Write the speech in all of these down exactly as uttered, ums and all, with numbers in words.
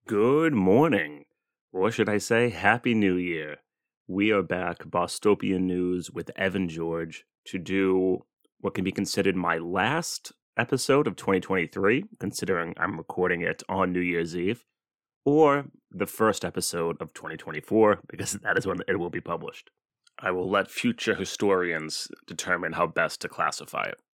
Good morning. Or should I say, Happy New Year. We are back, Bostopian News, with Evan George to do what can be considered my last episode of twenty twenty-three, considering I'm recording it on New Year's Eve, or the first episode of twenty twenty-four, because that is when it will be published. I will let future historians determine how best to classify it.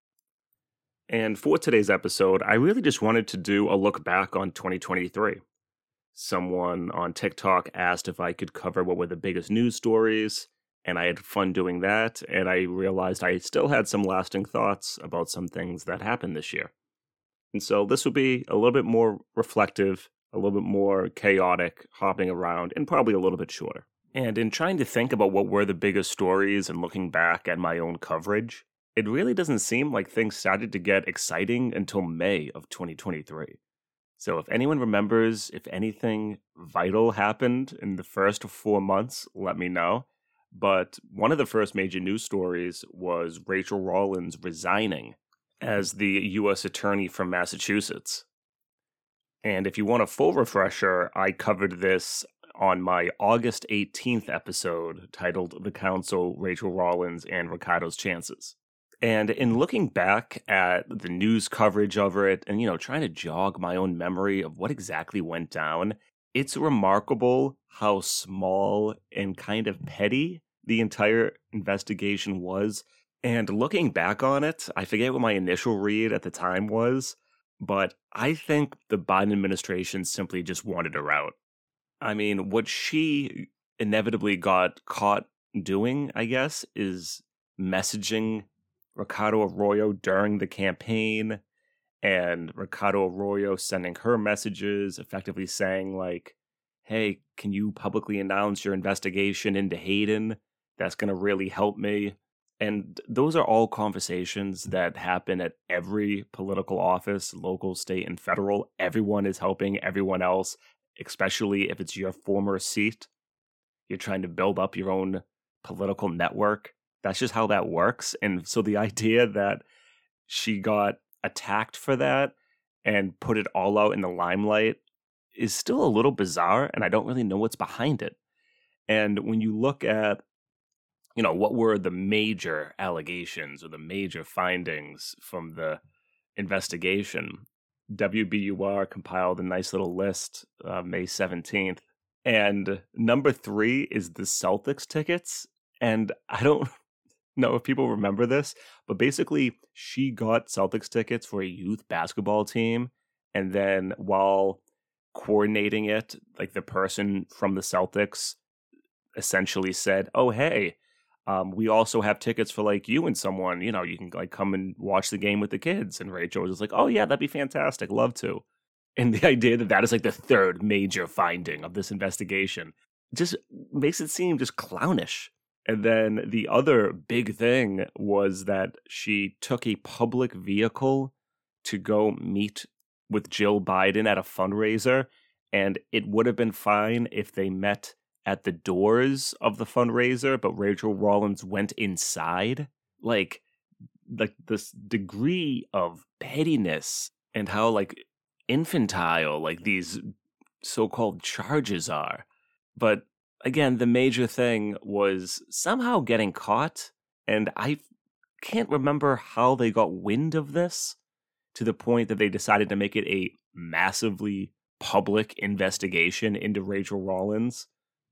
And for today's episode, I really just wanted to do a look back on twenty twenty-three. Someone on TikTok asked if I could cover what were the biggest news stories, and I had fun doing that, and I realized I still had some lasting thoughts about some things that happened this year. And so this will be a little bit more reflective, a little bit more chaotic, hopping around, and probably a little bit shorter. And in trying to think about what were the biggest stories and looking back at my own coverage, it really doesn't seem like things started to get exciting until May of twenty twenty-three. So if anyone remembers if anything vital happened in the first four months, let me know. But one of the first major news stories was Rachel Rollins resigning as the U S attorney from Massachusetts. And if you want a full refresher, I covered this on my August eighteenth episode titled The Counsel, Rachel Rollins, and Ricardo's Chances. And in looking back at the news coverage of it and, you know, trying to jog my own memory of what exactly went down, it's remarkable how small and kind of petty the entire investigation was. And looking back on it, I forget what my initial read at the time was, but I think the Biden administration simply just wanted her out. I mean, what she inevitably got caught doing, I guess, is messaging Ricardo Arroyo during the campaign, and Ricardo Arroyo sending her messages, effectively saying like, hey, can you publicly announce your investigation into Hayden? That's going to really help me. And those are all conversations that happen at every political office, local, state, and federal. Everyone is helping everyone else, especially if it's your former seat. You're trying to build up your own political network. That's just how that works. And so the idea that she got attacked for that and put it all out in the limelight is still a little bizarre, and I don't really know what's behind it. And when you look at, you know, what were the major allegations or the major findings from the investigation, W B U R compiled a nice little list uh, May seventeenth. And number three is the Celtics tickets. And I don't know if people remember this, but basically she got Celtics tickets for a youth basketball team. And then while coordinating it, like the person from the Celtics essentially said, oh, hey, um, we also have tickets for like you and someone, you know, you can like come and watch the game with the kids. And Rachel was like, oh yeah, that'd be fantastic. Love to. And the idea that that is like the third major finding of this investigation just makes it seem just clownish. And then the other big thing was that she took a public vehicle to go meet with Jill Biden at a fundraiser. And it would have been fine if they met at the doors of the fundraiser, but Rachel Rollins went inside. Like, like this degree of pettiness and how like infantile like these so-called charges are. But again, the major thing was somehow getting caught, and I can't remember how they got wind of this to the point that they decided to make it a massively public investigation into Rachel Rollins.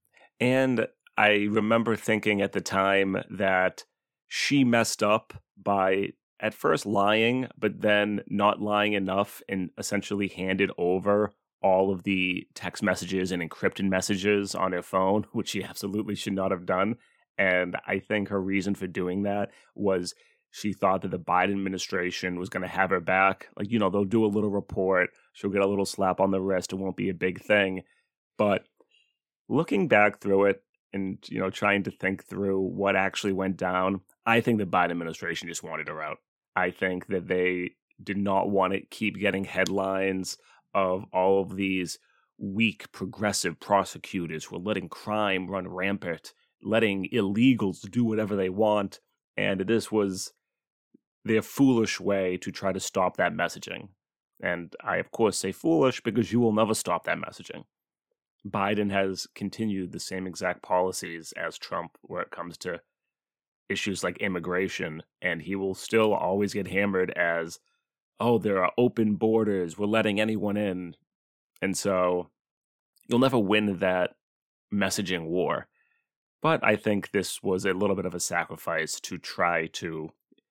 And I remember thinking at the time that she messed up by at first lying, but then not lying enough and essentially handed over all of the text messages and encrypted messages on her phone, which she absolutely should not have done. And I think her reason for doing that was she thought that the Biden administration was going to have her back. Like, you know, they'll do a little report. She'll get a little slap on the wrist. It won't be a big thing. But looking back through it and, you know, trying to think through what actually went down, I think the Biden administration just wanted her out. I think that they did not want to keep getting headlines of all of these weak progressive prosecutors who are letting crime run rampant, letting illegals do whatever they want. And this was their foolish way to try to stop that messaging. And I, of course, say foolish because you will never stop that messaging. Biden has continued the same exact policies as Trump where it comes to issues like immigration, and he will still always get hammered as, oh, there are open borders, we're letting anyone in. And so you'll never win that messaging war. But I think this was a little bit of a sacrifice to try to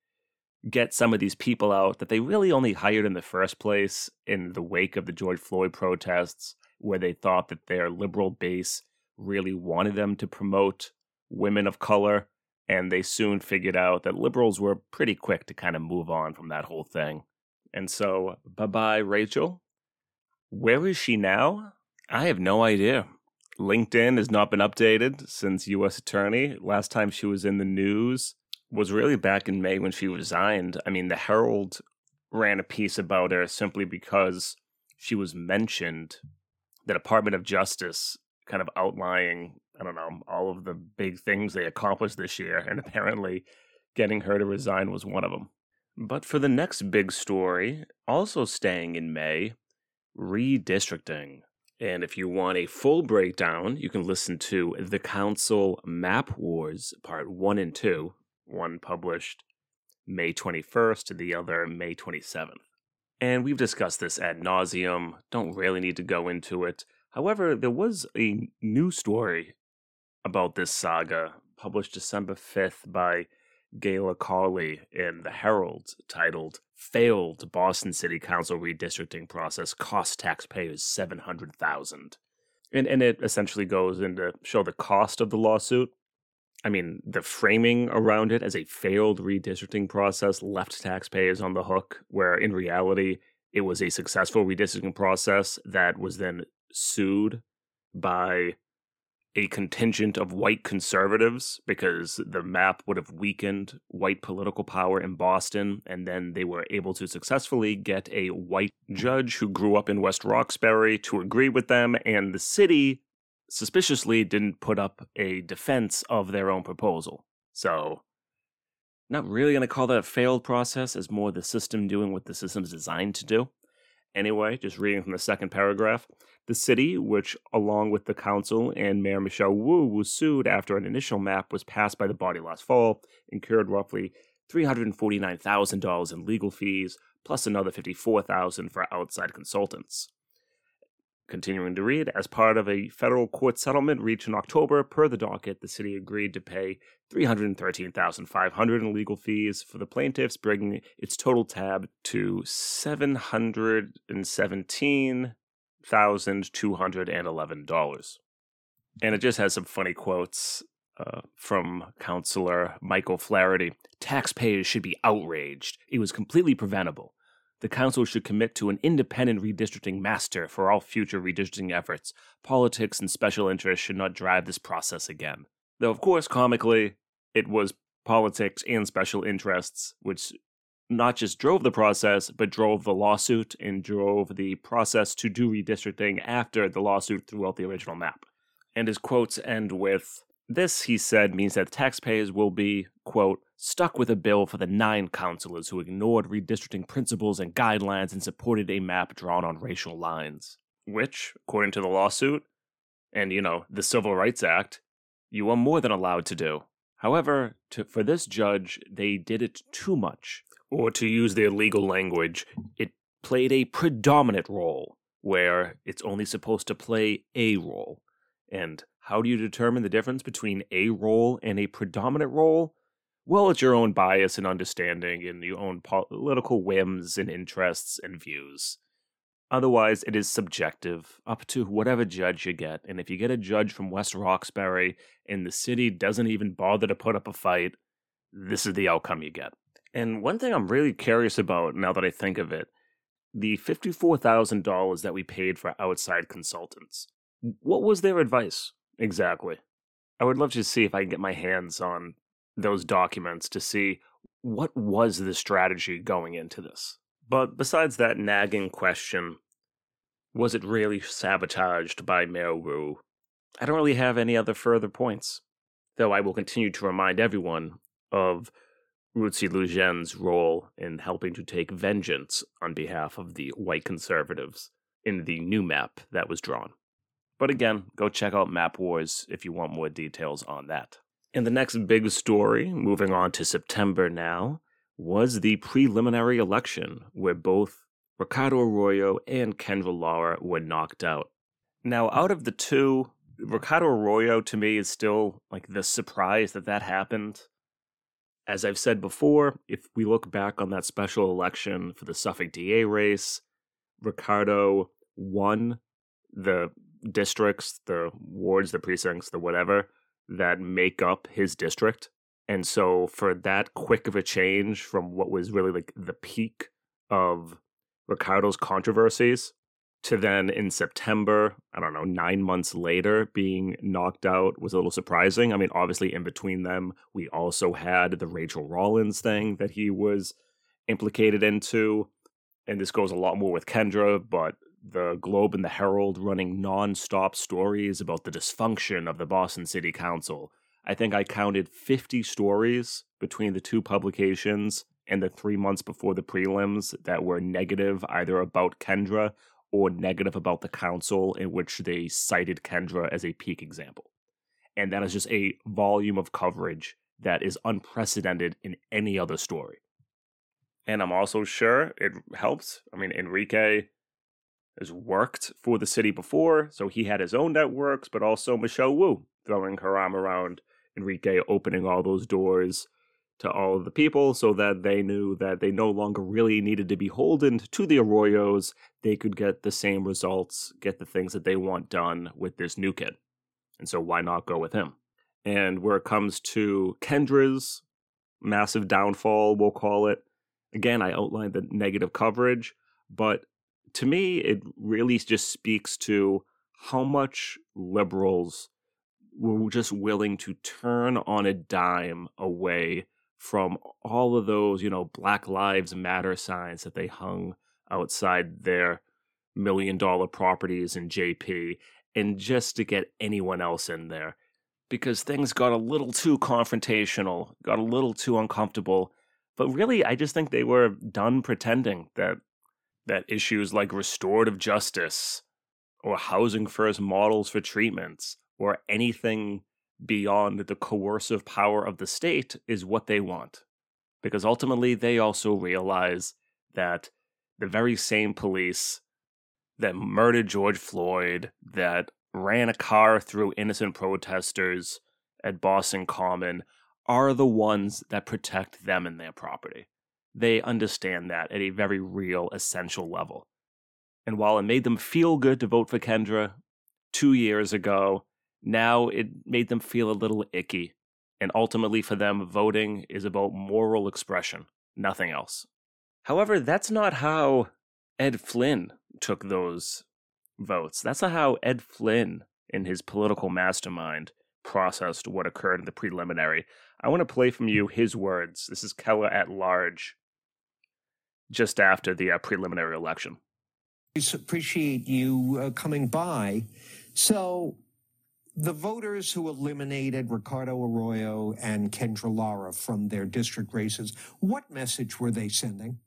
get some of these people out that they really only hired in the first place in the wake of the George Floyd protests, where they thought that their liberal base really wanted them to promote women of color. And they soon figured out that liberals were pretty quick to kind of move on from that whole thing. And so, bye-bye, Rachel. Where is she now? I have no idea. LinkedIn has not been updated since U S Attorney. Last time she was in the news was really back in May when she resigned. I mean, the Herald ran a piece about her simply because she was mentioned, the Department of Justice kind of outlining, I don't know, all of the big things they accomplished this year, and apparently getting her to resign was one of them. But for the next big story, also staying in May, redistricting. And if you want a full breakdown, you can listen to The Council Map Wars Part one and two, one published May twenty-first, the other May twenty-seventh. And we've discussed this ad nauseum, don't really need to go into it. However, there was a new story about this saga, published December fifth by Gayla Carley in the Herald, titled Failed Boston City Council Redistricting Process Costs Taxpayers seven hundred thousand dollars. And, and it essentially goes into show the cost of the lawsuit. I mean, the framing around it as a failed redistricting process left taxpayers on the hook, where in reality, it was a successful redistricting process that was then sued by a contingent of white conservatives because the map would have weakened white political power in Boston, and then they were able to successfully get a white judge who grew up in West Roxbury to agree with them, and the city suspiciously didn't put up a defense of their own proposal. So, not really going to call that a failed process, as more the system doing what the system is designed to do. Anyway, just reading from the second paragraph, the city, which along with the council and Mayor Michelle Wu was sued after an initial map was passed by the body last fall, incurred roughly three hundred forty-nine thousand dollars in legal fees, plus another fifty-four thousand dollars for outside consultants. Continuing to read, as part of a federal court settlement reached in October, per the docket, the city agreed to pay three hundred thirteen thousand five hundred dollars in legal fees for the plaintiffs, bringing its total tab to seven hundred seventeen thousand two hundred eleven dollars. And it just has some funny quotes uh, from Counselor Michael Flaherty. Taxpayers should be outraged. It was completely preventable. The council should commit to an independent redistricting master for all future redistricting efforts. Politics and special interests should not drive this process again. Though, of course, comically, it was politics and special interests which not just drove the process, but drove the lawsuit and drove the process to do redistricting after the lawsuit threw out the original map. And his quotes end with, this, he said, means that taxpayers will be, quote, stuck with a bill for the nine councilors who ignored redistricting principles and guidelines and supported a map drawn on racial lines. Which, according to the lawsuit, and, you know, the Civil Rights Act, you are more than allowed to do. However, to, for this judge, they did it too much. Or to use their legal language, it played a predominant role, where it's only supposed to play a role. And how do you determine the difference between a role and a predominant role? Well, it's your own bias and understanding and your own political whims and interests and views. Otherwise, it is subjective, up to whatever judge you get. And if you get a judge from West Roxbury and the city doesn't even bother to put up a fight, this is the outcome you get. And one thing I'm really curious about now that I think of it, the fifty-four thousand dollars that we paid for outside consultants. What was their advice exactly? I would love to see if I can get my hands on those documents to see what was the strategy going into this. But besides that nagging question, was it really sabotaged by Mayor Wu? I don't really have any other further points, though I will continue to remind everyone of Ruzi Lujen's role in helping to take vengeance on behalf of the white conservatives in the new map that was drawn. But again, go check out Map Wars if you want more details on that. And the next big story, moving on to September now, was the preliminary election, where both Ricardo Arroyo and Kendra Lara were knocked out. Now, out of the two, Ricardo Arroyo, to me, is still like the surprise that that happened. As I've said before, if we look back on that special election for the Suffolk D A race, Ricardo won the districts, the wards, the precincts, the whatever, that make up his district. And so for that quick of a change from what was really like the peak of Ricardo's controversies to then in September, I don't know, nine months later being knocked out was a little surprising. I mean, obviously in between them, we also had the Rachel Rollins thing that he was implicated into. And this goes a lot more with Kendra, but the Globe and the Herald running non-stop stories about the dysfunction of the Boston City Council. I think I counted fifty stories between the two publications and the three months before the prelims that were negative either about Kendra or negative about the council, in which they cited Kendra as a peak example. And that is just a volume of coverage that is unprecedented in any other story. And I'm also sure it helps. I mean, Enrique has worked for the city before, so he had his own networks, but also Michelle Wu throwing her arm around Enrique, opening all those doors to all of the people so that they knew that they no longer really needed to be beholden to the Arroyos. They could get the same results, get the things that they want done with this new kid. And so why not go with him? And where it comes to Kendra's massive downfall, we'll call it, again, I outlined the negative coverage, but to me, it really just speaks to how much liberals were just willing to turn on a dime away from all of those, you know, Black Lives Matter signs that they hung outside their million dollar properties in J P, and just to get anyone else in there. Because things got a little too confrontational, got a little too uncomfortable. But really, I just think they were done pretending that that issues like restorative justice or housing first models for treatments or anything beyond the coercive power of the state is what they want. Because ultimately, they also realize that the very same police that murdered George Floyd, that ran a car through innocent protesters at Boston Common, are the ones that protect them and their property. They understand that at a very real, essential level. And while it made them feel good to vote for Kendra two years ago, now it made them feel a little icky. And ultimately for them, voting is about moral expression, nothing else. However, that's not how Ed Flynn took those votes. That's not how Ed Flynn, in his political mastermind, processed what occurred in the preliminary. I want to play from you his words. This is Keller at Large, just after the uh, preliminary election. I appreciate you uh, coming by. So the voters who eliminated Ricardo Arroyo and Kendra Lara from their district races, what message were they sending?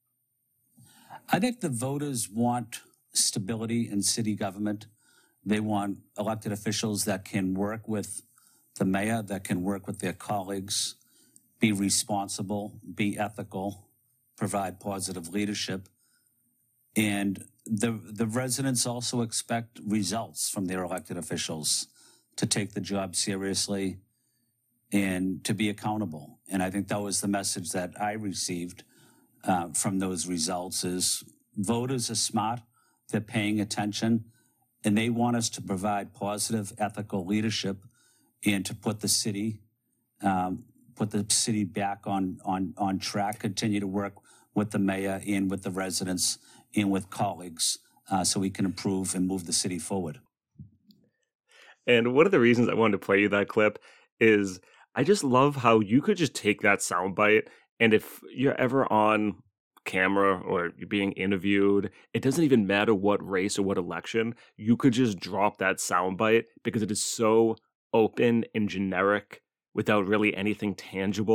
I think the voters want stability in city government. They want elected officials that can work with the mayor, that can work with their colleagues, be responsible, be ethical, provide positive leadership. And the the residents also expect results from their elected officials to take the job seriously and to be accountable. And I think that was the message that I received uh, from those results is voters are smart, they're paying attention, and they want us to provide positive, ethical leadership and to put the city, um, put the city back on, on, on track, continue to work with the mayor and with the residents and with colleagues uh, so we can improve and move the city forward. And one of the reasons I wanted to play you that clip is I just love how you could just take that soundbite, and if you're ever on camera or you're being interviewed, it doesn't even matter what race or what election, you could just drop that soundbite because it is so open and generic without really anything tangible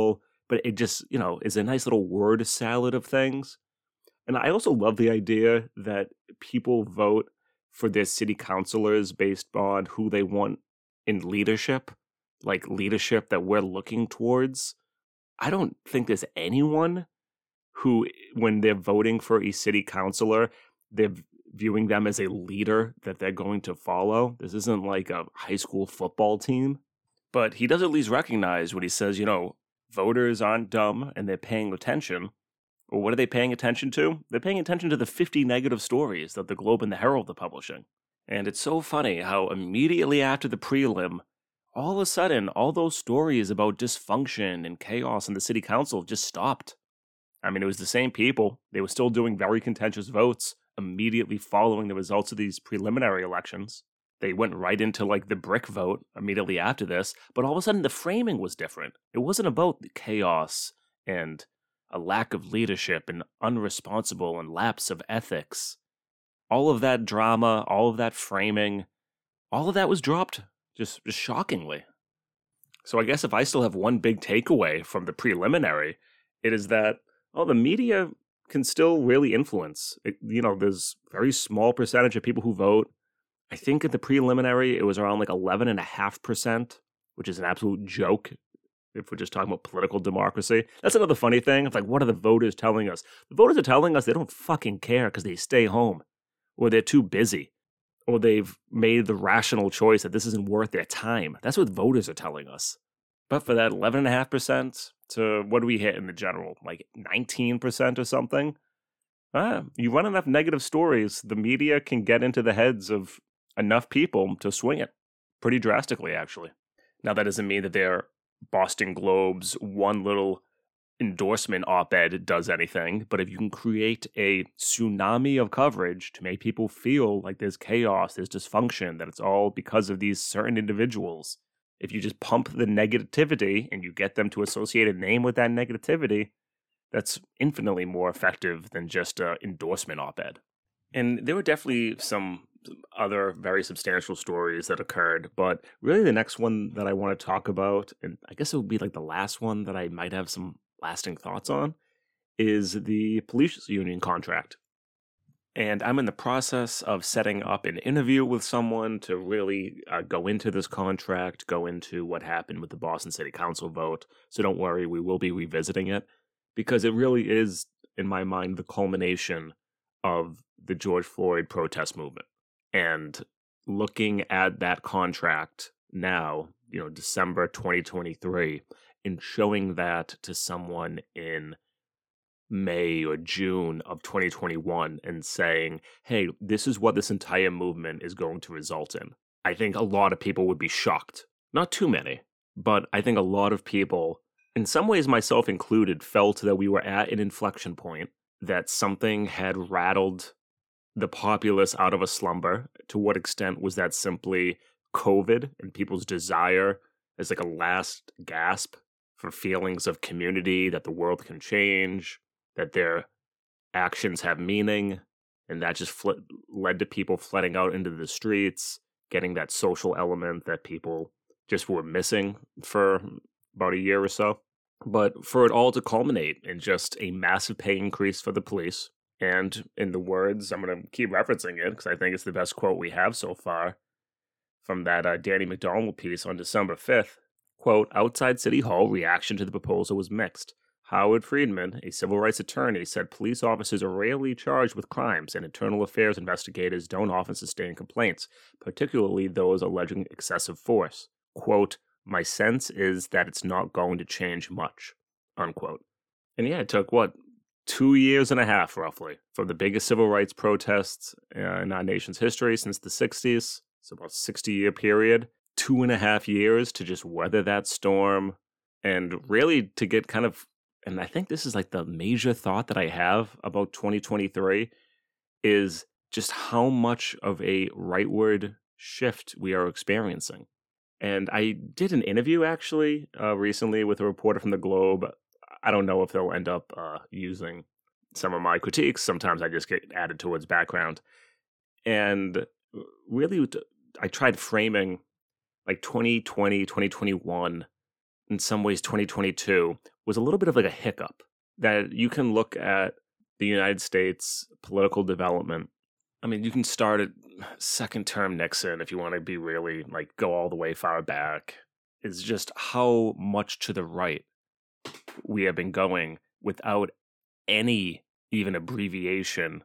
but it just, you know, is a nice little word salad of things. And I also love the idea that people vote for their city councilors based on who they want in leadership, like leadership that we're looking towards. I don't think there's anyone who, when they're voting for a city councilor, they're viewing them as a leader that they're going to follow. This isn't like a high school football team. But he does at least recognize when he says, you know, voters aren't dumb and they're paying attention. Well, what are they paying attention to? They're paying attention to the fifty negative stories that the Globe and the Herald are publishing. And it's so funny how immediately after the prelim, all of a sudden, all those stories about dysfunction and chaos in the city council just stopped. I mean, it was the same people. They were still doing very contentious votes immediately following the results of these preliminary elections. They went right into like the brick vote immediately after this, but all of a sudden the framing was different. It wasn't about the chaos and a lack of leadership and unresponsible and lapse of ethics. All of that drama, all of that framing, all of that was dropped just, just shockingly. So I guess if I still have one big takeaway from the preliminary, it is that, oh, the media can still really influence. It, you know, there's a very small percentage of people who vote. I think at the preliminary, it was around like eleven point five percent, which is an absolute joke if we're just talking about political democracy. That's another funny thing. It's like, what are the voters telling us? The voters are telling us they don't fucking care because they stay home, or they're too busy, or they've made the rational choice that this isn't worth their time. That's what voters are telling us. But for that eleven point five percent to what do we hit in the general? Like nineteen percent or something? Ah, you run enough negative stories, the media can get into the heads of enough people to swing it pretty drastically, actually. Now, that doesn't mean that their Boston Globe's one little endorsement op-ed does anything, but if you can create a tsunami of coverage to make people feel like there's chaos, there's dysfunction, that it's all because of these certain individuals, if you just pump the negativity and you get them to associate a name with that negativity, that's infinitely more effective than just an endorsement op-ed. And there were definitely some other very substantial stories that occurred, but really the next one that I want to talk about, and I guess it would be like the last one that I might have some lasting thoughts on, is the police union contract. And I'm in the process of setting up an interview with someone to really uh, go into this contract, go into what happened with the Boston City Council vote. So don't worry, we will be revisiting it, because it really is, in my mind, the culmination of the George Floyd protest movement. And looking at that contract now, you know, December twenty twenty-three, and showing that to someone in May or June of twenty twenty-one and saying, hey, this is what this entire movement is going to result in. I think a lot of people would be shocked. Not too many, but I think a lot of people, in some ways myself included, felt that we were at an inflection point, that something had rattled the populace out of a slumber. To what extent was that simply COVID and people's desire as like a last gasp for feelings of community, that the world can change, that their actions have meaning, and that just fl- led to people flooding out into the streets, getting that social element that people just were missing for about a year or so. But for it all to culminate in just a massive pay increase for the police, and in the words, I'm going to keep referencing it because I think it's the best quote we have so far from that uh, Danny McDonald piece on December fifth, quote, outside City Hall, reaction to the proposal was mixed. Howard Friedman, a civil rights attorney, said police officers are rarely charged with crimes, and internal affairs investigators don't often sustain complaints, particularly those alleging excessive force. Quote, my sense is that it's not going to change much, unquote. And yeah, it took, what, two years and a half, roughly, from the biggest civil rights protests uh, in our nation's history since the sixties. It's about a sixty-year period. Two and a half years to just weather that storm, and really to get kind of, and I think this is like the major thought that I have about twenty twenty-three, is just how much of a rightward shift we are experiencing. And I did an interview, actually, uh, recently with a reporter from the Globe. I don't know if they'll end up uh, using some of my critiques. Sometimes I just get added towards background. And really, I tried framing like twenty twenty, twenty twenty-one in some ways twenty twenty-two was a little bit of like a hiccup, that you can look at the United States political development. I mean, you can start at second term Nixon if you want to be really like go all the way far back. It's just how much to the right we have been going without any even abbreviation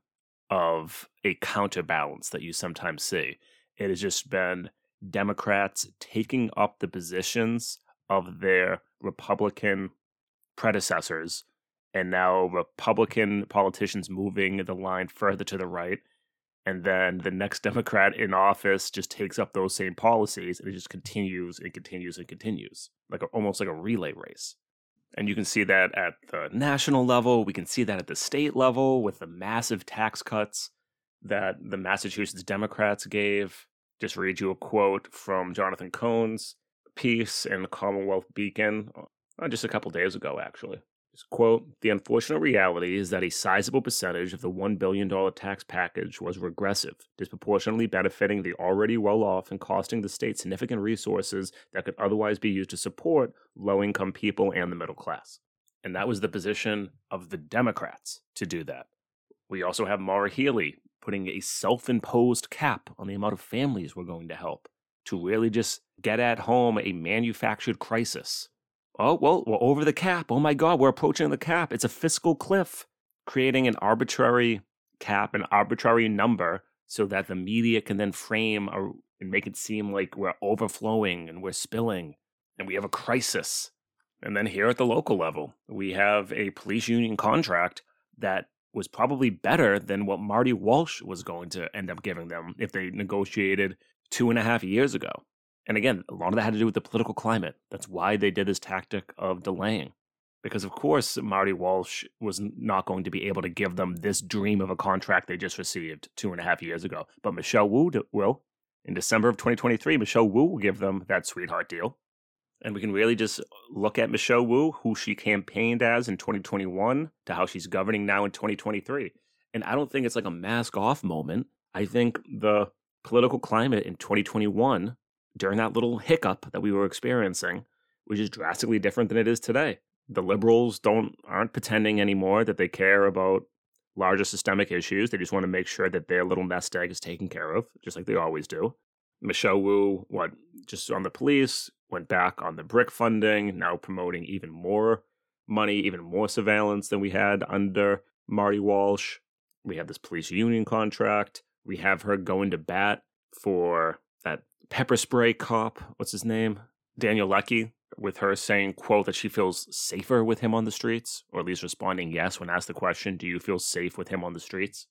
of a counterbalance that you sometimes see. It has just been Democrats taking up the positions of their Republican predecessors, and now Republican politicians moving the line further to the right. And then the next Democrat in office just takes up those same policies, and it just continues and continues and continues, like a, almost like a relay race. And you can see that at the national level. We can see that at the state level with the massive tax cuts that the Massachusetts Democrats gave. Just read you a quote from Jonathan Cohn's piece in the Commonwealth Beacon uh, just a couple days ago, actually. Just quote, "The unfortunate reality is that a sizable percentage of the one billion dollars tax package was regressive, disproportionately benefiting the already well-off and costing the state significant resources that could otherwise be used to support low-income people and the middle class." And that was the position of the Democrats to do that. We also have Maura Healey putting a self-imposed cap on the amount of families we're going to help to really just get at home a manufactured crisis. Oh, well, we're over the cap. Oh my God, we're approaching the cap. It's a fiscal cliff. Creating an arbitrary cap, an arbitrary number, so that the media can then frame or, and make it seem like we're overflowing and we're spilling and we have a crisis. And then here at the local level, we have a police union contract that was probably better than what Marty Walsh was going to end up giving them if they negotiated two and a half years ago. And again, a lot of that had to do with the political climate. That's why they did this tactic of delaying. Because, of course, Marty Walsh was not going to be able to give them this dream of a contract they just received two and a half years ago. But Michelle Wu will. In December of twenty twenty-three, Michelle Wu will give them that sweetheart deal. And we can really just look at Michelle Wu, who she campaigned as in twenty twenty-one, to how she's governing now in twenty twenty-three. And I don't think it's like a mask off moment. I think the political climate in twenty twenty-one, during that little hiccup that we were experiencing, was just drastically different than it is today. The liberals don't aren't pretending anymore that they care about larger systemic issues. They just want to make sure that their little nest egg is taken care of, just like they always do. Michelle Wu, what, just on the police, went back on the BRIC funding, now promoting even more money, even more surveillance than we had under Marty Walsh. We have this police union contract. We have her going to bat for that pepper spray cop, what's his name? Daniel Leckie, with her saying, quote, that she feels safer with him on the streets, or at least responding yes when asked the question, do you feel safe with him on the streets?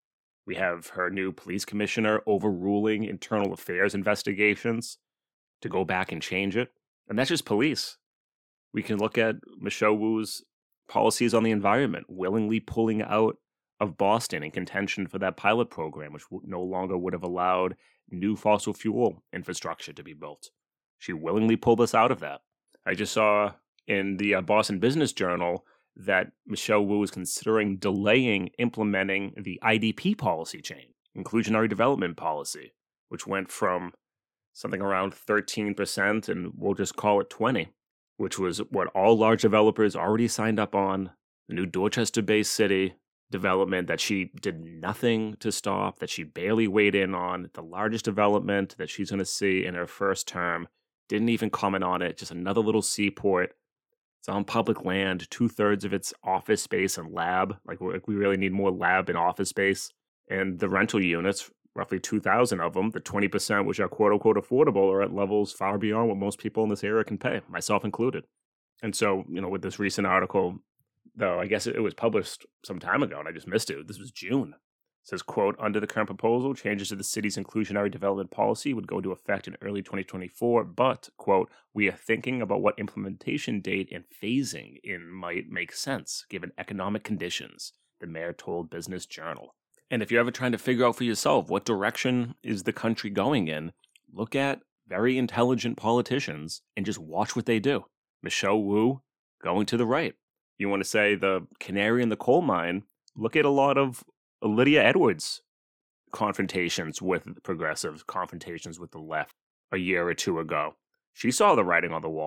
We have her new police commissioner overruling internal affairs investigations to go back and change it. And that's just police. We can look at Michelle Wu's policies on the environment, willingly pulling out of Boston in contention for that pilot program, which no longer would have allowed new fossil fuel infrastructure to be built. She willingly pulled us out of that. I just saw in the uh, Boston Business Journal that Michelle Wu is considering delaying implementing the I D P policy change, inclusionary development policy, which went from something around thirteen percent, and we'll just call it twenty, which was what all large developers already signed up on. The new Dorchester-based city development that she did nothing to stop, that she barely weighed in on, the largest development that she's going to see in her first term, didn't even comment on it, just another little seaport. It's on public land, two-thirds of its office space and lab. Like, we really need more lab and office space. And the rental units, roughly two thousand of them, the twenty percent which are quote-unquote affordable, are at levels far beyond what most people in this area can pay, myself included. And so, you know, with this recent article, though I guess it was published some time ago and I just missed it. This was June. It says, quote, under the current proposal, changes to the city's inclusionary development policy would go into effect in early twenty twenty-four, but, quote, we are thinking about what implementation date and phasing in might make sense given economic conditions, the mayor told Business Journal. And if you're ever trying to figure out for yourself what direction is the country going in, look at very intelligent politicians and just watch what they do. Michelle Wu going to the right. You want to say the canary in the coal mine, look at a lot of Lydia Edwards' confrontations with progressives, confrontations with the left a year or two ago. She saw the writing on the wall.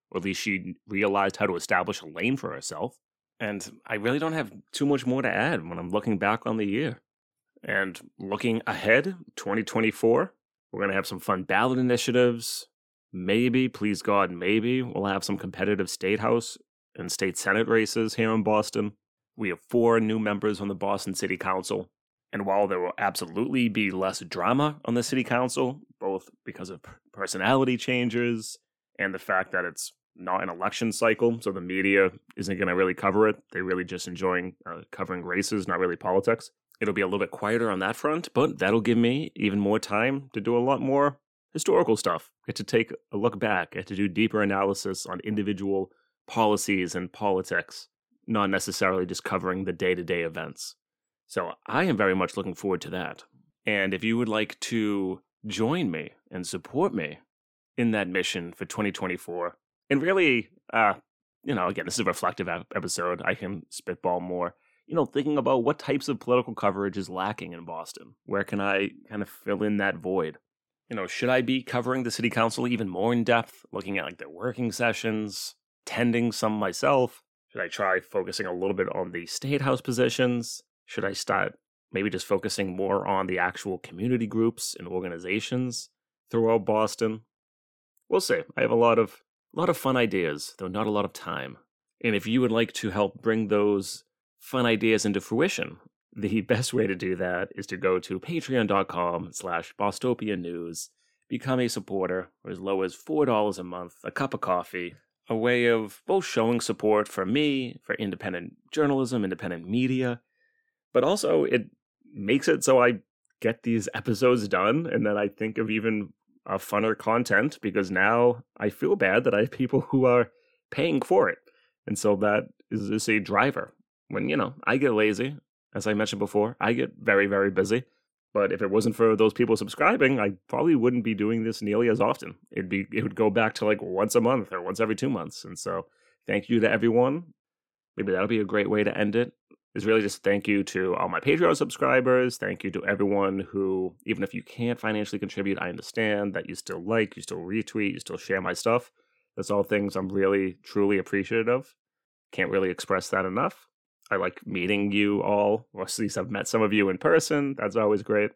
or at least she realized how to establish a lane for herself. And I really don't have too much more to add when I'm looking back on the year. And looking ahead, twenty twenty-four, we're going to have some fun ballot initiatives. Maybe, please God, maybe we'll have some competitive state house and state senate races here in Boston. We have four new members on the Boston City Council. And while there will absolutely be less drama on the City Council, both because of personality changes and the fact that it's not an election cycle, so the media isn't going to really cover it. They're really just enjoying uh, covering races, not really politics. It'll be a little bit quieter on that front, but that'll give me even more time to do a lot more historical stuff. Get to take a look back, get to do deeper analysis on individual policies and politics, not necessarily just covering the day-to-day events. So I am very much looking forward to that. And if you would like to join me and support me in that mission for twenty twenty-four, and really, uh, you know, again, this is a reflective episode. I can spitball more. You know, thinking about what types of political coverage is lacking in Boston. Where can I kind of fill in that void? You know, should I be covering the city council even more in depth, looking at like their working sessions, attending some myself? Should I try focusing a little bit on the state house positions? Should I start maybe just focusing more on the actual community groups and organizations throughout Boston? We'll see. I have a lot of a lot of fun ideas, though not a lot of time. And if you would like to help bring those fun ideas into fruition, the best way to do that is to go to patreon.com slash Bostopia News, become a supporter for as low as four dollars a month, a cup of coffee, a way of both showing support for me, for independent journalism, independent media, but also it makes it so I get these episodes done and then I think of even uh, funner content, because now I feel bad that I have people who are paying for it. And so that is just a driver. When, you know, I get lazy, as I mentioned before, I get very, very busy. But if it wasn't for those people subscribing, I probably wouldn't be doing this nearly as often. It'd be, it would go back to like once a month or once every two months. And so thank you to everyone. Maybe that'll be a great way to end it. Is really just thank you to all my Patreon subscribers. Thank you to everyone who, even if you can't financially contribute, I understand that you still like, you still retweet, you still share my stuff. That's all things I'm really, truly appreciative of. Can't really express that enough. I like meeting you all, or at least I've met some of you in person. That's always great.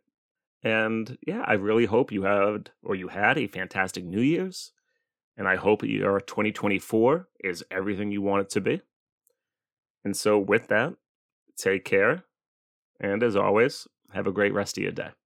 And yeah, I really hope you had, or you had a fantastic New Year's. And I hope your twenty twenty-four is everything you want it to be. And so with that, take care. And as always, have a great rest of your day.